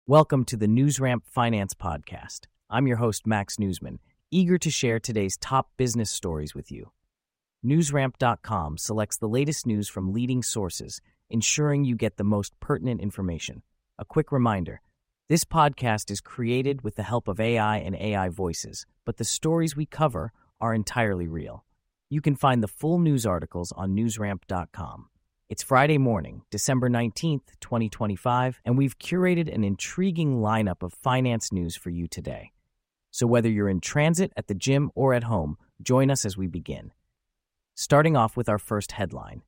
Welcome to the NewsRamp Finance Podcast. I'm your host, Max Newsman, eager to share today's top business stories with you. NewsRamp.com selects the latest news from leading sources, ensuring you get the most pertinent information. A quick reminder, this podcast is created with the help of AI and AI voices, but the stories we cover are entirely real. You can find the full news articles on NewsRamp.com. It's Friday morning, December 19th, 2025, and we've curated an intriguing lineup of finance news for you today. So whether you're in transit, at the gym, or at home, join us as we begin. Starting off with our first headline.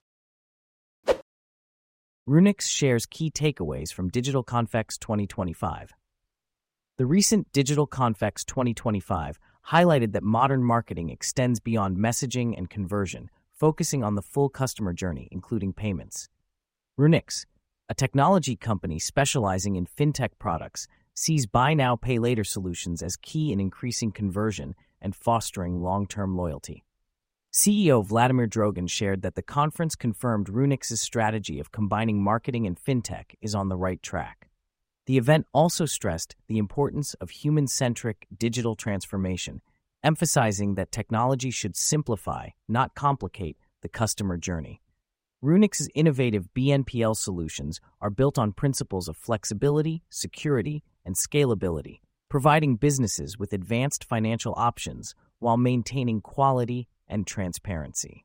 Runix shares key takeaways from Digital Confex 2025. The recent Digital Confex 2025 highlighted that modern marketing extends beyond messaging and conversion, focusing on the full customer journey, including payments. Runix, a technology company specializing in fintech products, sees buy now, pay later solutions as key in increasing conversion and fostering long-term loyalty. CEO Vladimir Drogin shared that the conference confirmed Runix's strategy of combining marketing and fintech is on the right track. The event also stressed the importance of human-centric digital transformation, emphasizing that technology should simplify, not complicate, the customer journey. Runix's innovative BNPL solutions are built on principles of flexibility, security, and scalability, providing businesses with advanced financial options while maintaining quality and transparency.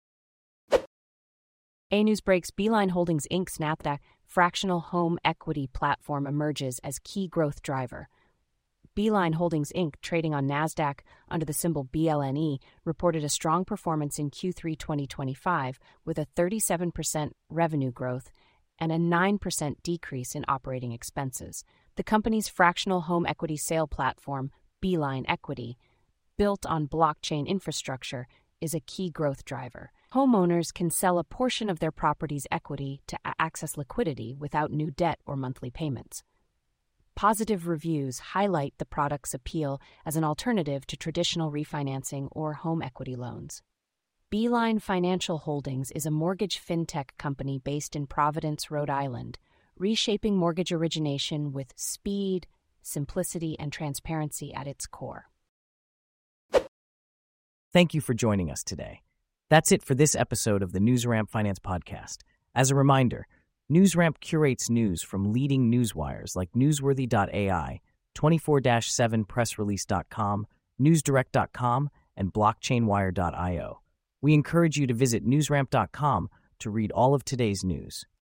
A-News breaks Beeline Holdings Inc.'s NASDAQ fractional home equity platform emerges as key growth driver. Beeline Holdings Inc., trading on NASDAQ under the symbol BLNE, reported a strong performance in Q3 2025 with a 37% revenue growth and a 9% decrease in operating expenses. The company's fractional home equity sale platform, Beeline Equity, built on blockchain infrastructure, is a key growth driver. Homeowners can sell a portion of their property's equity to access liquidity without new debt or monthly payments. Positive reviews highlight the product's appeal as an alternative to traditional refinancing or home equity loans. Beeline Financial Holdings is a mortgage fintech company based in Providence, Rhode Island, reshaping mortgage origination with speed, simplicity, and transparency at its core. Thank you for joining us today. That's it for this episode of the NewsRamp Finance Podcast. As a reminder, NewsRamp curates news from leading newswires like Newsworthy.ai, 24-7pressrelease.com, NewsDirect.com, and BlockchainWire.io. We encourage you to visit NewsRamp.com to read all of today's news.